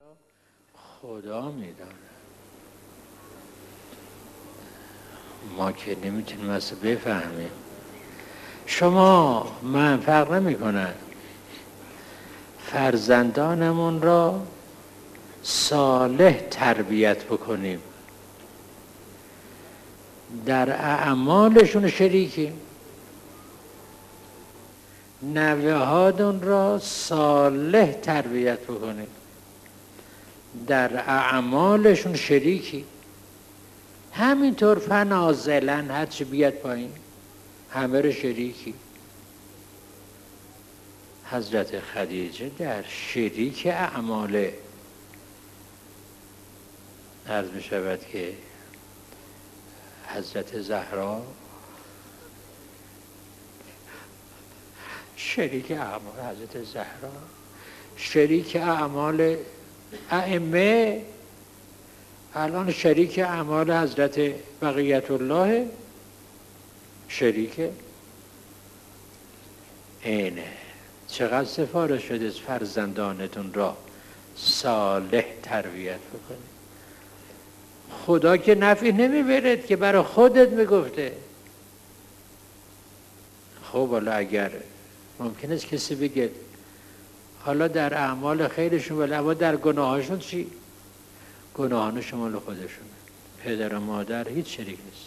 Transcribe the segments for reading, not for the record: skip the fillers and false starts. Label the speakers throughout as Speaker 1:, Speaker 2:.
Speaker 1: خدا میداند. ما که نمیتونیم اصلا بفهمیم. شما من فرق نمیکنه فرزندانمون را صالح تربیت بکنیم، در اعمالشون شریکیم، نوه‌هاتون را صالح تربیت بکنیم، در اعمالشون شریکی. همینطور فنازلن هرچی بیاد پایین همه رو شریکی. حضرت خدیجه در شریک اعمال عرض می شود که حضرت زهرا شریک اعمال حضرت زهرا، شریک اعمال ائمه، الان شریک اعمال حضرت بقیت الله، شریک اینه. چقدر سفارش شده فرزندانتون را صالح تربیت بکنید. خدا که نفعی نمیبرد که برای خودت میگفته. خب حالا اگر ممکن است کسی بگه حالا در اعمال خیرشون ولی اما در گناهاشون چی؟ گناهان شمال خودشونه. پدر و مادر هیچ شریک نیست.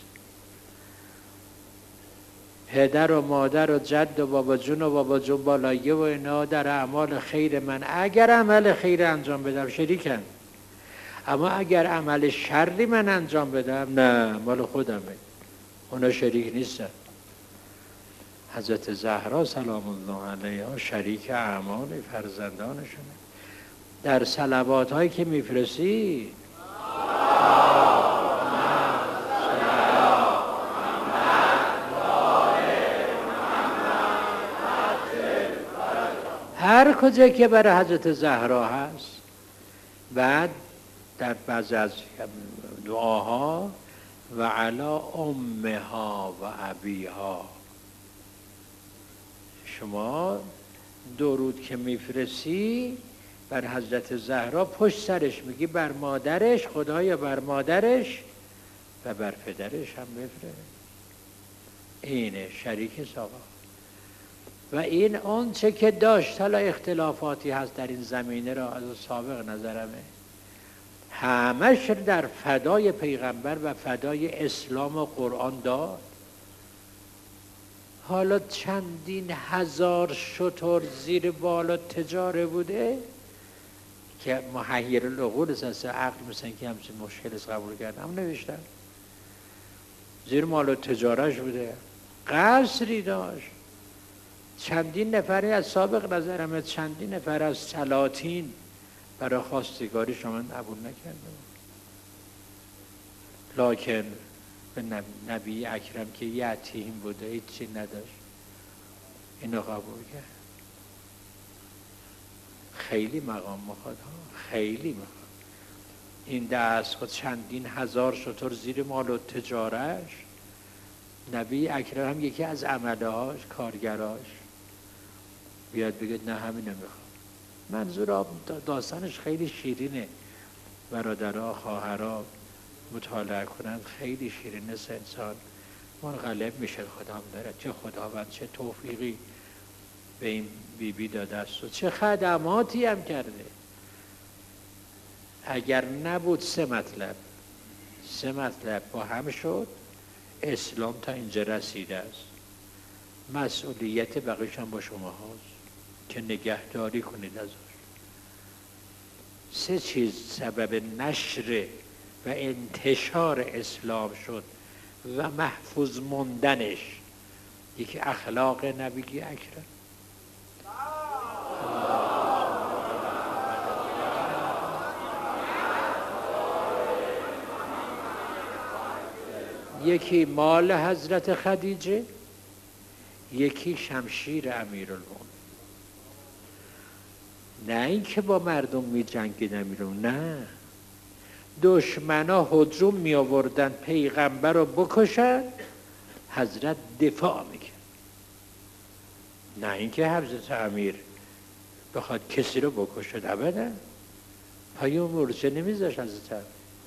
Speaker 1: پدر و مادر و جد و بابا جون و بابا جون بالایه و اینا در اعمال خیر من اگر عمل خیر انجام بدم شریکن، اما اگر عمل شری من انجام بدم نه، مال خودمه، اونا شریک نیستن. حضرت زهرا سلام الله علیها شریک اعمال فرزندانشونه. در صلوات هایی که میفرستی هر کجا که برای حضرت زهرا هست، بعد در بعض از دعاها و علی امها و ابیها، شما درود که میفرستی بر حضرت زهرا پشت سرش میگی بر مادرش، خدایا بر مادرش و بر پدرش هم بفرست. اینه شریک آقا. و این اون چه که داشت، حالا اختلافاتی هست در این زمینه را از سابق نظرمه، همش در فدای پیغمبر و فدای اسلام و قرآن داد. حالا چندین هزار شتر زیر بالا تجاره بوده که محیر العقول است، عقل مثلا که همچین مشکل از قبول کردن هم نوشتن. زیر مال و تجارش بوده، قصری داشت، چندین نفری از سابق نظرم چندین نفر از سلاطین برای خواستگاری شما قبول نکرده، لکن به نبی اکرم که یتیم بوده هیچی نداشت اینو قبول کرد. خیلی مقام مخواد ها، خیلی مقام. این دست خود چندین هزار شتر زیر مال و تجارش، نبی اکرم هم یکی از عملهاش کارگراش بیاد بگه نه همین نمیخوام. منظور داستانش خیلی شیرینه، برادرها خواهرها مطالعه کنند خیلی شیرین است، انسان منقلب میشه. خدا داره چه خداوند چه توفیقی به این بیبی داده است و چه خدماتی هم کرده. اگر نبود سه مطلب با هم شد، اسلام تا اینجا رسیده است. مسئولیت بقیش هم با شما هاست که نگهداری کنید ازش. سه چیز سبب نشر و انتشار اسلام شد و محفوظ موندنش. یکی اخلاق نبی اکرم، یکی مال حضرت خدیجه، یکی شمشیر امیرالمومنین. نه اینکه با مردم می جنگید امیرالمومنین، نه، دشمنا هجوم می آوردن پیغمبر رو بکشن، حضرت دفاع میکرد. نه اینکه حضرت امیر بخواد کسی رو بکشه، ابدا. پای اون مورچه نمیذاش از طرف.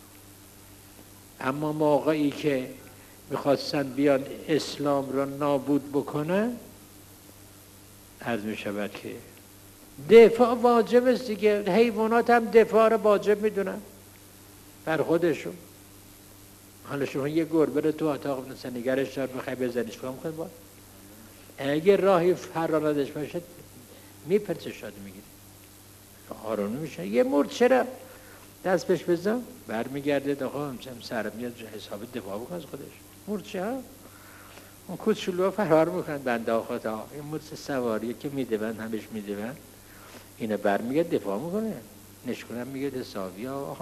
Speaker 1: اما موقعی که میخواستن بیان اسلام را نابود بکنن، عرض میشود که دفاع واجب است دیگه. حیوانات هم دفاع را واجب میدونن بر خودشون. حالا شما یه گربه رو تو اتاق نگرش دار بخوای بزنیش، کام کنید با اگه راهی فرارادش باشه میپرسه، شاید میگیری آرونه میشه. یه مورچه را دست بهش بزن برمیگرده داخل سر میاد حساب دفاع بکن از خودش. مورچه ها اون کوچولو فرار میکنن بنده خدا. این مورچه سواریه که میدون همش میدون، اینه برمیگرد دفاع میکنه. نشکنم میگه حسابی ها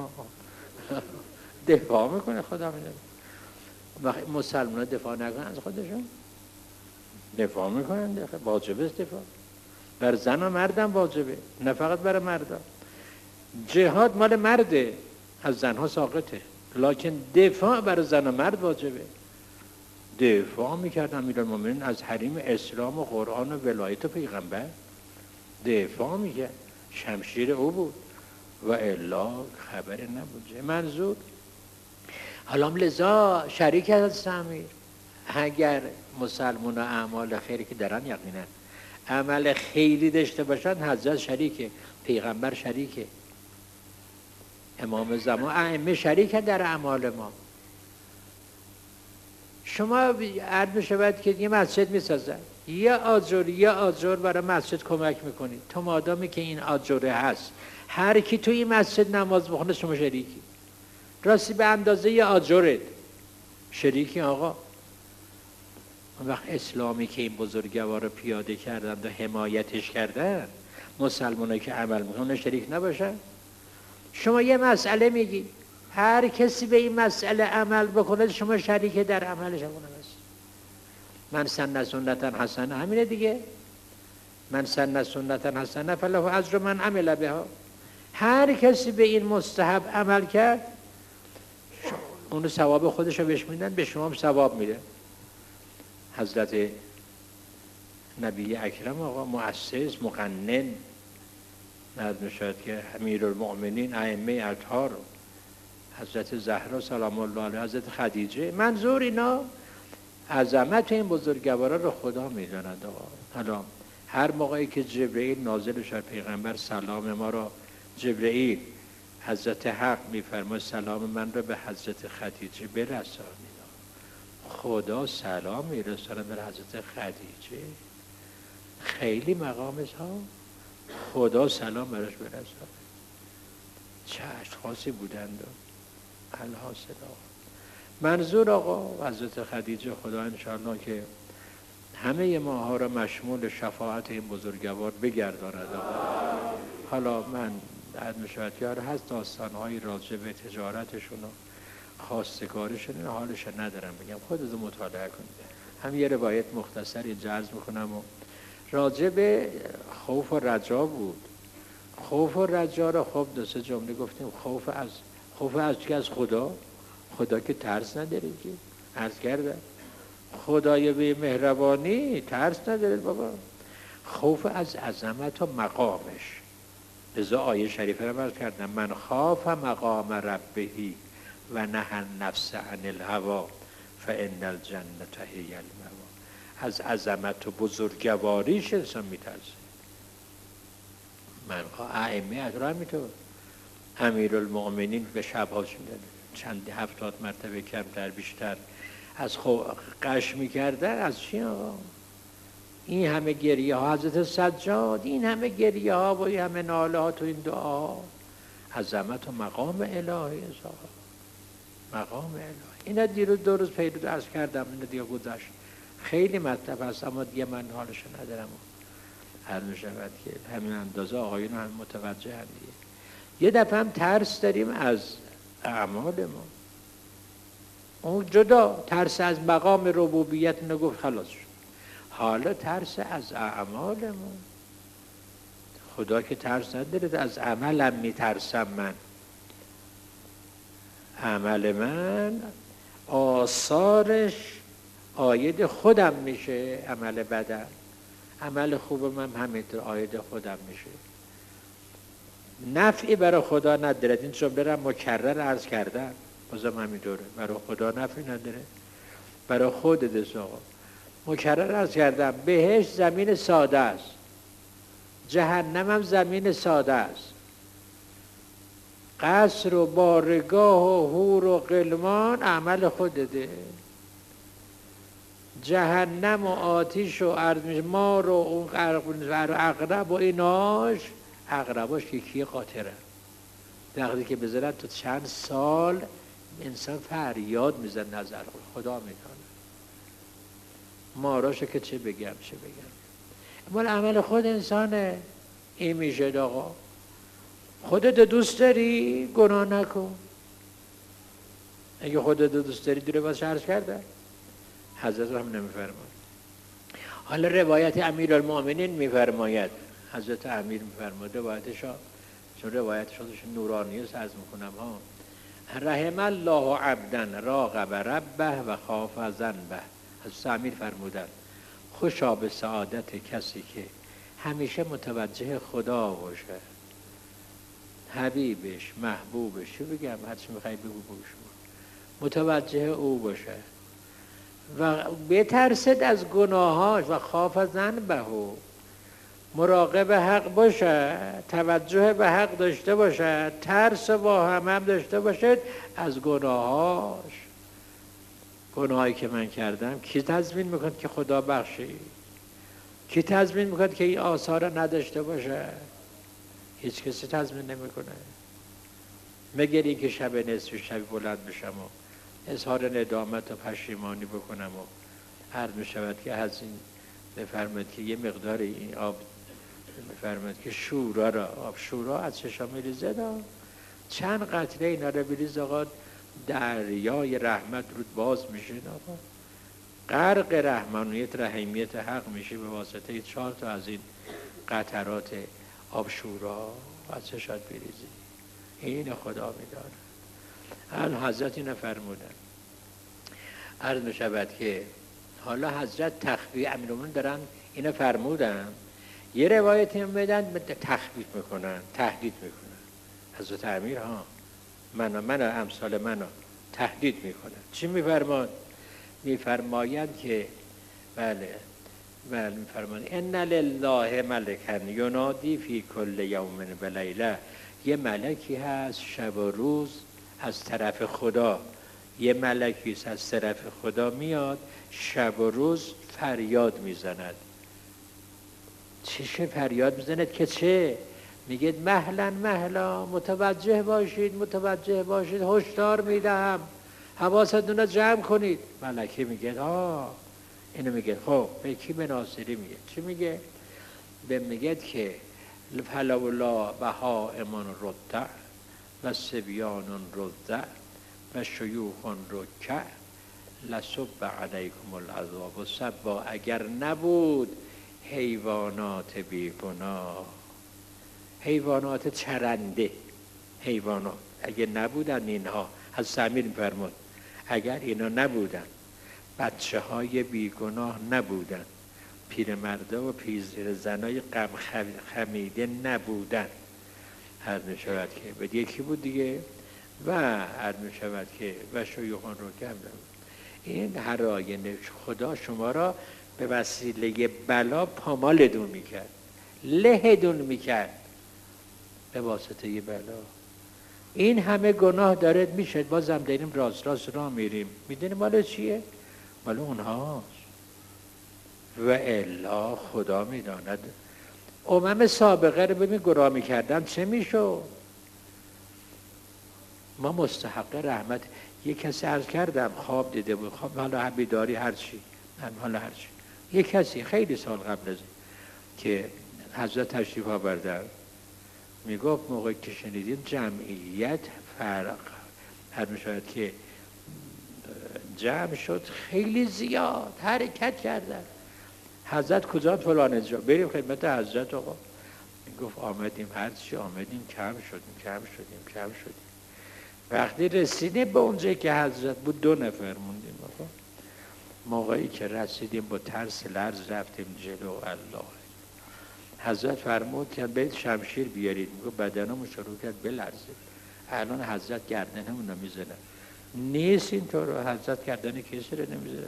Speaker 1: دفاع میکنه. خدا میدونه وقتی مسلمان ها دفاع نکنن از خودشون، دفاع میکنن. واجبه است دفاع. بر زن و مردم واجبه، نه فقط برای مردم. جهاد مال مرده، از زنها ساقطه، لکن دفاع برای زن و مرد واجبه. دفاع میکرد امیرالمومنین از حریم اسلام و قرآن و ولایت و پیغمبر، دفاع میکرد، شمشیر او بود و الا خبر نبود. منظور حالا لذا شریک هست امیر. اگر مسلمان اعمال خیری که دارن یقینا عمل خیری داشته باشن، حضرت شریکه، پیغمبر شریکه، امام زمان، ائمه شریکه در اعمال ما. شما عرض میشود که یه مسجد میسازن، یه آجر برای مسجد کمک میکنید. تو مادامی که این آجره هست، هر کی تو این مسجد نماز بخونه شما شریکی. راستی به اندازه یه آجرت شریکی. آقا اون وقت اسلامی که این بزرگوار رو پیاده کردن و حمایتش کردن، مسلمانایی که عمل میکنن شریک نباشن؟ شما یه مسئله میگی، هر کسی به این مسئله عمل بکنه شما شریک در عملش همونه است. من سن سنتا حسنه، همینه دیگه. من سن سنتا حسنه فله اجر من عمل بها. هر کسی به این مستحب عمل کرد، اون ثواب خودش رو بهش میدن، به شما هم ثواب میده. حضرت نبی اکرم آقا مؤسس مقنن، نظر میشد که امیرالمؤمنین ائمه اطهار، حضرت زهرا سلام الله علیها، حضرت خدیجه، منظور اینا عظمت این بزرگوارا رو خدا میداند. آقا حالا هر موقعی که جبرئیل نازل شد پیغمبر سلام ما رو، جبرئیل حضرت حق میفرماید سلام من رو به حضرت خدیجه برسانید. خدا سلام میرسانه به حضرت خدیجه، خیلی مقامش ها. خدا سلام براش برسانه. چه اشخاصی بودند الحاصل. منظور آقا حضرت خدیجه، خدا انشاءالله که همه ماها را مشمول شفاعت این بزرگوار بگرداند. حالا من در مشاهدیار هست داستانهایی راجع به تجارتشون و خواستگارشون، این حالش ندارم بگم، خودتون مطالعه کنید. هم یه روایت مختصری جرز میکنم و راجع به خوف و رجا بود. خوف و رجا را خب دو سه جمله گفتیم. خوف از که از خدا که ترس نداره که عرض کرده، خدای به مهربانی ترس نداره بابا. خوف از عظمت و مقامش. لذا آیه شریفه را عرض کردم، من خاف مقام ربهی و نهى النفس عن الهوى فان الجنة هی المأوی. از عظمت و بزرگواریش انسان میترسه. من ائمه اطهار میتونه، امیرالمؤمنین به شبهاشون چند 70 مرتبه کمتر بیشتر از قش میکردن. از چی آقا؟ این همه گریه ها، حضرت سجاد، این همه گریه ها و این همه ناله ها تو این دعا، عظمت و مقام الهی است آقا. مقام الهی. اینا دیروز 2 روز پیرو درس کردم، اینا دیگه گذشت. خیلی مطلب هست اما دیگه من حالش ندارم. هر میشود که همین اندازه آقایون هم متوجه هم دیگه. یه دفعه هم ترس داریم از اعمال ما. اون جدا ترس از مقام ربوبیت نگفت خلاص شد. حالا ترس از اعمال ما. خدا که ترس نداره، از عملم میترسم من. عمل من آثارش عاید خودم میشه، عمل بدم. عمل خوب من همینطور عاید خودم میشه. نفعی برای خدا ندارد. این جمله را مکرر عرض کردم، بازم همینطوره. برای خدا نفعی نداره، برای خودت آقا. مکرر عرض کردم بهشت زمین ساده است، جهنم هم زمین ساده است. قصر و بارگاه و حور و غلمان عمل خودته. جهنم و آتیش و مار و اون عقرب و ایناش، عقرباش یکی قاطره. وقتی که بذارن تو چند سال انسان فریاد میزن نظر خدا میکنه. ماراشو که چه بگم. مال عمل خود انسانه. این میشه آقا. خودت دوست داری گناه نکن. اگه خودت دوست داری دوره باز شرش کرده حضرت هم نمیفرماید. حالا روایت امیرالمؤمنین میفرماید، حضرت امیر میفرماید روایتشا، چون روایتشا نورانی است عرض میکنم ها. رحم الله عبدا راقب ربه و خاف ذنبه. حضرت امیر فرمودند خوشا به سعادت کسی که همیشه متوجه خدا باشه، حبیبش، محبوبش، چه بگم، هرچی میخوای بگو شما، متوجه او باشه و بترسد از گناهاش و خاف ذنبه، مراقب حق باشه، توجه به حق داشته باشه، ترس با هم داشته باشه از گناهاش. گناهایی که من کردم کی تضمین میکنه که خدا بخشی؟ کی تضمین میکنه که این آثار نداشته باشه؟ هیچ کسی تضمین نمیکنه. مگر اینکه شب نصف شب بلند بشم و اظهار ندامت و پشیمانی بکنم و عرض میشود که از این بفرمایید که یه مقدار این آب بفرمایید که شورا را، آب شورا از چشام میریزه، چند قطره اینا را بریز آقا، دریای رحمت رود باز میشه آقا، غرق رحمانیت رحیمیت حق میشه به واسطه 4 تا از این قطرات آب شورا از چشات بریزی. این خدا میداره. الان حضرت اینو فرمودن. عرض میشود که حالا حضرت تخفیف امیرالمومنین دارن اینو فرمودن، یه روایتی هم میدن تخفیف میکنن، تهدید میکنن. حضرت امیر ها من امثال منو تهدید میکنن. چی میفرمان؟ میفرمایند که بله میفرمایند ان لله ملکن ینادی فی کل یوم و لیله. یه ملکی هست شب و روز از طرف خدا، یه ملکی هست از طرف خدا میاد شب و روز فریاد میزند. چه فریاد میزند که چه؟ میگه مهلا متوجه باشید هشدار میدم، حواستون رو جمع کنید. ملکه میگه اینو میگه. خب به کی؟ به ناصری میگه. چی میگه؟ به میگه که فلولا بهائم رتع و صبیان رضع و شیوخ رکع لصب علیکم العذاب صبا. اگر نبود حیوانات بیگناه، حیوانات چرنده، حیوانات اگر نبودن اینها، از امیر میفرمود اگر اینا نبودن، بچه های بیگناه نبودن، پیرمرده و پیرزنای غم خمیده نبودن، هر میشود که به یکی بود دیگه، و هر میشود که و شیوخان رو کم نبود. این هر آینه خدا شما را به وسیله بلا پامالدون میکرد، لهدون میکرد به واسطه ی بلا. این همه گناه دارد میشه، بازم داریم راست راه میریم. میدونیم مال چیه؟ مال اونهاست. و الا خدا میداند. امم سابقه رو ببین گناه میکردن چه میشد؟ ما مستحق رحمت. یه کسی عرض کردم خواب دیده بود، خواب حالا بیداری هرچی، یه کسی خیلی سال قبل از که حضرت تشریف آوردن میگفت موقعی که شنیدیم جمعیت فرق هر میشود که جمع شد خیلی زیاد حرکت کردن. حضرت کجا؟ فلان جا. بریم خدمت حضرت. آقا گفت آمدیم هرچی آمدیم کم شدیم. وقتی رسیدیم به اونجایی که حضرت بود 2 نفر موندیم. آقا موقعی که رسیدیم با ترس لرز رفتیم جلو. الله حضرت فرمود که برید شمشیر بیارید. میگه بدنمو شروع کرد بلرزه. الان حضرت گردنمون رو میزنه. نیست اینطور. حضرت گردن کسی رو نمیزنه.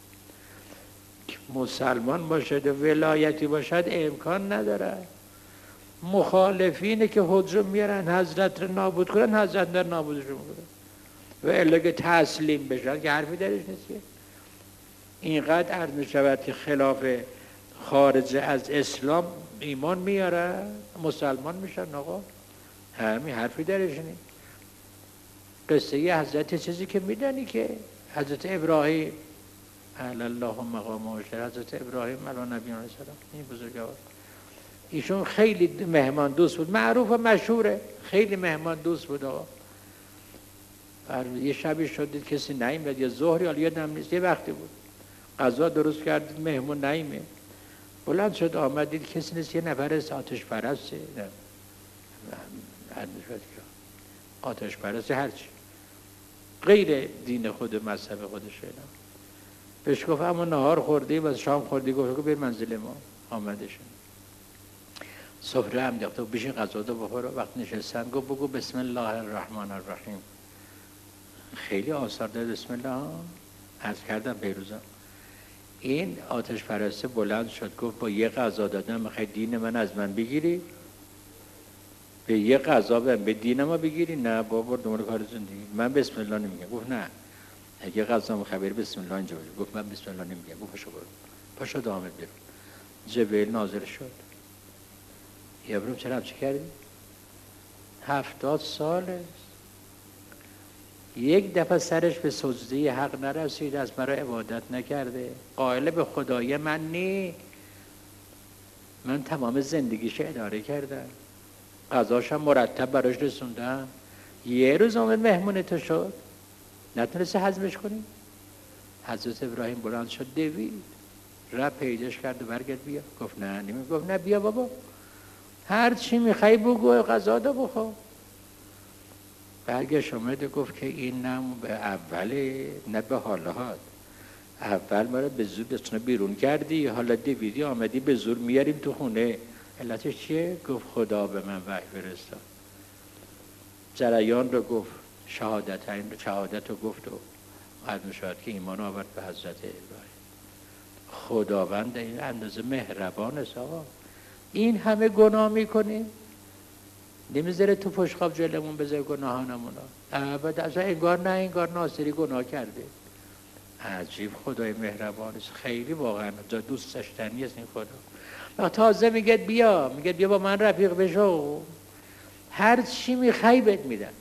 Speaker 1: مسلمان باشد و ولایتی باشد امکان نداره. مخالفینه که حجم میارن حضرت رو نابود کنن، حضرت در نابودشون میکنن. و الا که تسلیم بشن که حرفی درش نیست. اینقدر عرض میشود که خلاف خارج از اسلام ایمان میاره، مسلمان میشن. آقا همین حرفی درش نیست. قصه حضرت چیزی که میدانی که حضرت ابراهیم علی الله مقامه، حضرت ابراهیم علی نبی علیه السلام، این بزرگوار، ایشون خیلی مهمان دوست بود، معروف و مشهوره، خیلی مهمان دوست بود. آقا یه شبی شد کسی نیامد، یه ظهری، حالا یادم نیست، یه وقتی بود غذا درست کردید مهمون نیامد، بلند شد آمدید کسی نیست، یه نفر آتش پرسته، آتش پرسته هرچی غیر دین خود مذهب خودش. بهش گفت اما نهار خوردی و شام خوردی؟ گفت بیر منزل ما. آمده شد سفره هم دیخته بشین غذا دو بخور. وقت نشستن گفت بگو بسم الله الرحمن الرحیم. خیلی آثار داره بسم الله. عرض کردم پیروزم این آتش پرسته بلند شد گفت با یه غذا دادم میخوای دین من از من بگیری؟ به یه غذا به دین ما بگیری؟ نه بابا دنبال کار زندگی، من بسم الله نمیگم. گفت نه اگه غذا میخوای بسم الله اینجا بگیر. گفت من بسم الله نمیگم. گفت پاشو برو. پاشو دامت برو. جبرئیل نازل شد. ابراهیم چرا همچی کردی؟ 70 ساله یک دفعه سرش به سجده حق نرسید، از مرا عبادت نکرده، قائل به خدای من نی. من تمام زندگیش اداره کردم، غذاشم مرتب براش رسوندم. یه روز آمد مهمون تو شد نتونسته هضمش کنی؟ حضرت ابراهیم بلند شد دوید رفت پیداش کرد و برگرد بیا. گفت نه نمی. گفت نه بیا بابا هر چی میخوای بگو غذا دا بخور. برگشت آمد و گفت که این نه به اوله نه به حالات. اول ما رو به زور بسونه بیرون کردی، حالا دویدی آمدی به زور میاریم تو خونه. علتش چیه؟ گفت خدا به من وحی فرستاد. جریان رو گفت، شهادت رو گفت و قدم شد که ایمان آورد به حضرت ابراهیم. خداوند این اندازه مهربان است. آقا این همه گناه میکنیم نمیذاره تو پشتخواب جلمون بذاره گناهانمون رو. اصلا انگار ناصری گناه کرده. عجیب خدای مهربان است. خیلی واقعا دوست داشتنی است این خدا. تازه میگه بیا با من رفیق بشو، هر چی میخوای بهت میدم.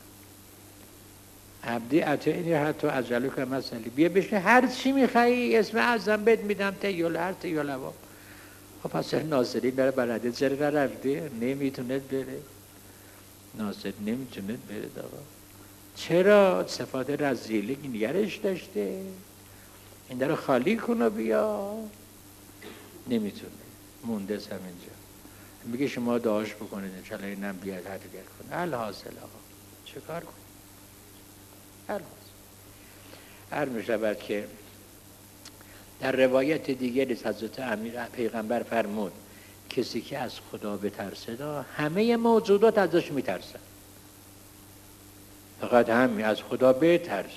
Speaker 1: عبدی اتینی حتی اجلو که مسئله بیا بشنه هر چی میخوای اسم اعظم بهت میدم تیول هر تیول هوا. خب پس ناصری نره بلده چرا نرفته؟ نمیتونه بره. ناصر نمیتونه بره داغا. چرا؟ صفات رزیلی نگرش داشته، این در خالی کنه بیا، نمیتونه، مونده همینجا. میگه شما دعاش بکنید انشالله اینم بیاد هرگر کنه. الحاصل آقا چه کار کنید؟ هر میشود که در روایت دیگری حضرت امیر پیغمبر فرمود کسی که از خدا بترسه همه موجودات ازش میترسن. فقط همین از خدا بترسه.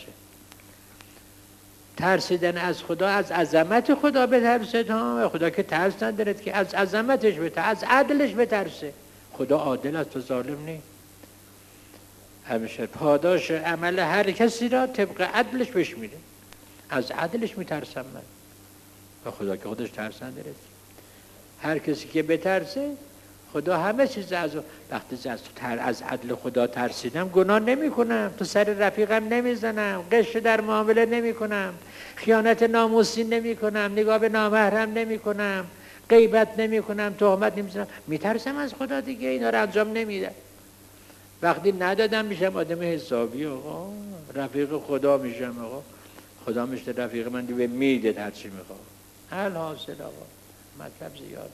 Speaker 1: ترسیدن از خدا، از عظمت خدا بترسه. خدا که ترس ندارد که از عظمتش بترسه، از عدلش بترسه. خدا عادل است و ظالم نیست. همیشه پاداش عمل هر کسی را طبق عدلش بهش میده. از عدلش میترسم من. و خدا که خودش ترس نداره. هر کسی که بترسه خدا همه چیز از وقتی از عدل خدا ترسیدم گناه نمی کنم، تو سر رفیقم نمیزنم، غش در معامله نمی کنم، خیانت ناموسی نمی کنم، نگاه به نامحرم نمی کنم، غیبت نمی کنم، تهمت نمیزنم. میترسم از خدا دیگه، اینا رو انجام نمیدم. وقتی ندادم میشم آدم حسابی. آقا رفیق خدا میشم. آقا خدا میشه رفیق من دیگه میده هر چی میخوام. الحاصل آقا مطلب زیاده.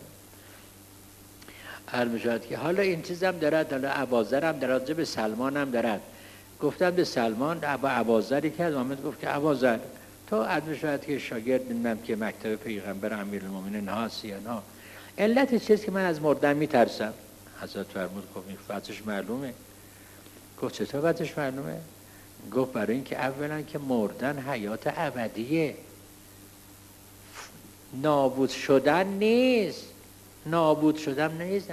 Speaker 1: هر میشود که حالا این چیزم دارد، حالا اباذرم دارد، به سلمان هم دارد. گفتم به سلمان اباذری که آمد گفت که اباذر تو عد میشود که شاگرد نمیم که مکتب پیغمبر امیرالمومنین هستی یا نه، علت چیست که من از مردن میترسم؟ حضرت فرمود خب این وقتش معلومه. گفت چطور وقتش معلومه؟ گفت برای اینکه اولا که مردن حیات ابدیه، نابود شدن نیست. نابود شدن نیست.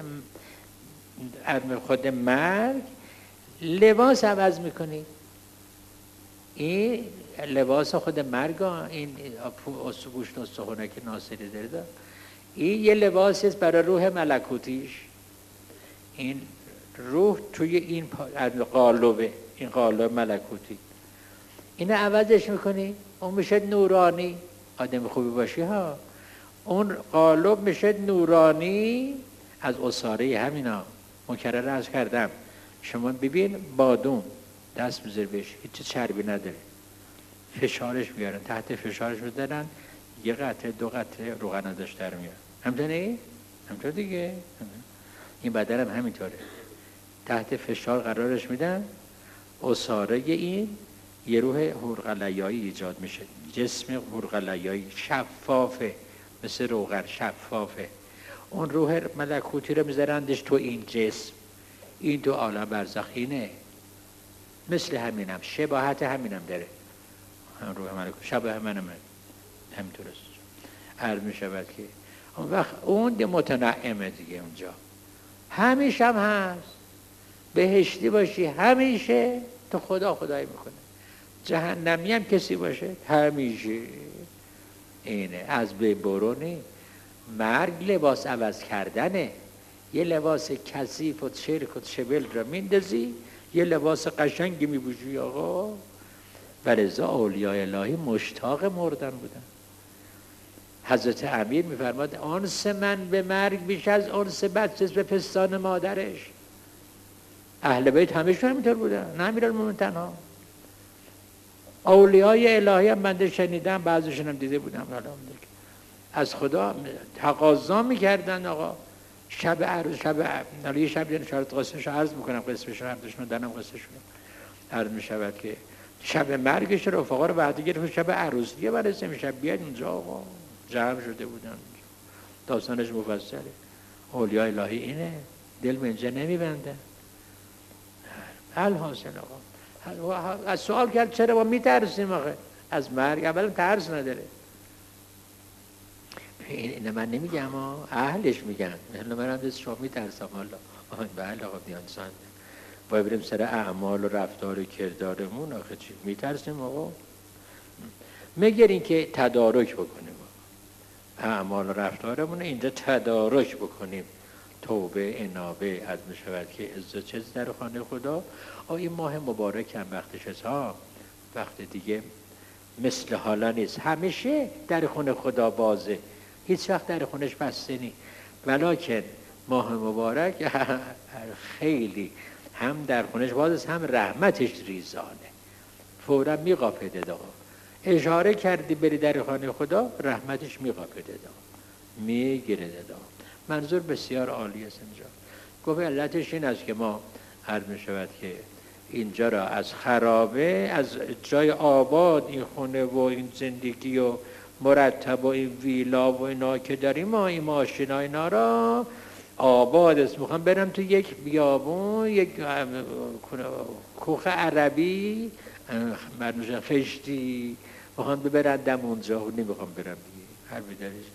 Speaker 1: خود مرگ لباس عوض میکنی. این لباس خود مرگ، این گوشت استخونه که ناصری داره، این یه لباسی است برای روح ملکوتیش. این روح توی این قالبه، این قالب ملکوتی، اینو عوضش میکنی، اون میشه نورانی. آدم خوبی باشی ها، اون قالب میشه نورانی از عصاره همینا. مکرر عرض کردم، شما ببین بادون دست بذار بهش، هیچ چربی نداره، فشارش میارن، تحت فشارش میدارن، یه قطره دو قطره روغن ازش در میارن. همچنین؟ همچنین دیگه. این بدن هم همینطوره، تحت فشار قرارش میدن، عصاره این یه روح هورغلیایی ایجاد میشه. جسم هورغلیایی شفافه، مثل روغن شفافه. اون روح ملکوتی رو میذارندش تو این جسم. این تو عالم برزخ اینه، مثل همینم، شباهت همینم داره. هم روح ملکوتی شباهت منم همینطور است. عرض میشود که اون وقت اون متنعمه دیگه، اونجا همیشه هم هست. بهشتی باشی همیشه تو خدایی میکنه. جهنمی هم کسی باشه همیشه اینه. از بین برونی. مرگ لباس عوض کردنه. یه لباس کثیف و چرک و چبل را میندازی، یه لباس قشنگی میپوشی آقا. ولذا اولیاء الهی مشتاق مردن بودن. حضرت امیر میفرماد آنس من به مرگ بیش از آنس بچه به پستان مادرش. اهل بیت همشون همینطور بودن، نه امیرالمومنین تنها. اولیای الهی هم بنده شنیدم، بعضیشون هم دیده بودم، از خدا تقاضا میکردن آقا شب عروس، یه شب دیگه شارت قصهشو عرض میکنم، قصهشو هم دشمن دنم قصهشو عرض میشود که شب مرگش رفقا رو بعد گرفت شب عروسیه برسه میشه بیاد اونجا آقا. جمع شده بودن، داستانش مفصله. اولیای الهی اینه، دل منجا نمیبنده. الحاصل آقا از سوال کرد چرا ما میترسیم آخه از مرگ؟ اولا ترس نداره. این من نمیگم ها، اهلش میگن. من هم دست شما میترسم حالا. بله آقا بیانسان باید بریم سر اعمال و رفتار و کردارمون. آخه چی میترسیم آقا؟ میگرین که تدارک بکنیم اعمال و رفتارمون، اینجا تدارک بکنیم. توبه انابه از میشود که عزت چیز در خانه خدا. این ماه مبارک هم وقتش هست ها، وقت دیگه مثل حالا نیست. همیشه در خونه خدا بازه، هیچ وقت در خونش بسته نیست. ولیکن ماه مبارک خیلی هم در خونش بازه، هم رحمتش ریزانه. فورا میقاپده دا، اشاره کردی بری در خانه خدا، رحمتش میقاپده دا، میگیره دا. منظور بسیار عالی است اینجا. گفت علتش این است که ما عرض می شود که اینجا را از خرابه، از جای آباد این خونه و این زندگی و مرتب و این ویلا و اینا که داریم، ما این ماشینا اینا را آباد است. میخوام برم تو یک بیابون، یک کوخ عربی مرموشن خشتی، میخوام ببرندم اونجا، نمیخوام برم دیگه، هر بیدارش.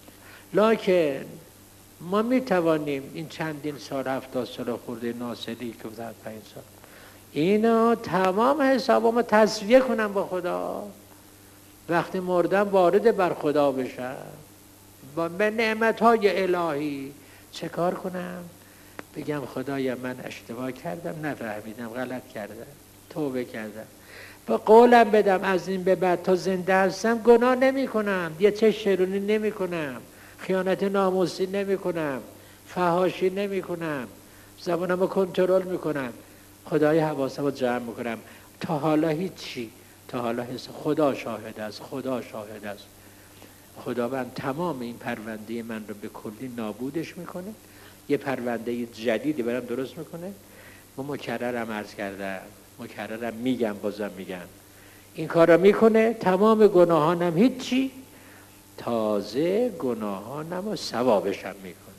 Speaker 1: لکن ما میتوانیم این چندین سال، 70 سال خورده ناصری که 5 سال، اینا تمام حسابامو تصفیه کنم با خدا. وقتی مردم وارد بر خدا بشم به نعمتهای الهی، چه کار کنم؟ بگم خدایا من اشتباه کردم، نفهمیدم، غلط کردم، توبه کردم. با قولم بدم از این به بعد تا زنده هستم گناه نمی کنم، یه چه شرونی نمی کنم، خیانت ناموسی نمی کنم، فحاشی نمی کنم، زبانم رو کنترل می کنم، خدای حواسم رو جمع می کنم. تا حالا هیچی، تا حالا خدا شاهد است، خدا شاهد است. خداوند تمام این پرونده من رو به کلی نابودش میکنه، یه پرونده جدیدی برام درست میکنه. ما مکررم عرض کردم، مکررم میگم، بازم میگم، این کار رو میکنه، تمام گناهانم هیچی، تازه گناهانم و ثوابشم میکنه.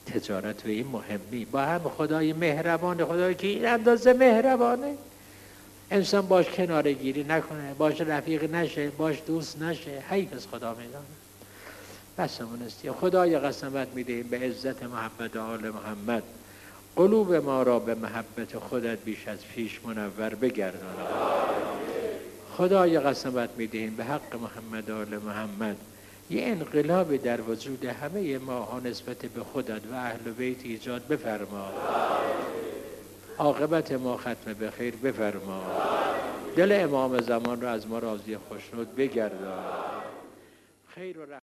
Speaker 1: تجارت به این مهمی، با هم خدای مهربان، خدایی که این اندازه مهربانه انسان باش کناره گیری نکنه، باش رفیق نشه، باش دوست نشه، حیف از خدا میدانه. بسمون است. خدای قسمت میدهیم به عزت محمد و آل محمد قلوب ما را به محبت خودت بیش از پیش منور بگردان. خدای قسمت میدهیم به حق محمد و آل محمد یه انقلاب در وجود همه ماها نسبت به خودت و اهل بیت ایجاد بفرما. عاقبت ما ختم به خیر بفرما. دل امام زمان را از ما راضی خوشنود بگردان. خیر و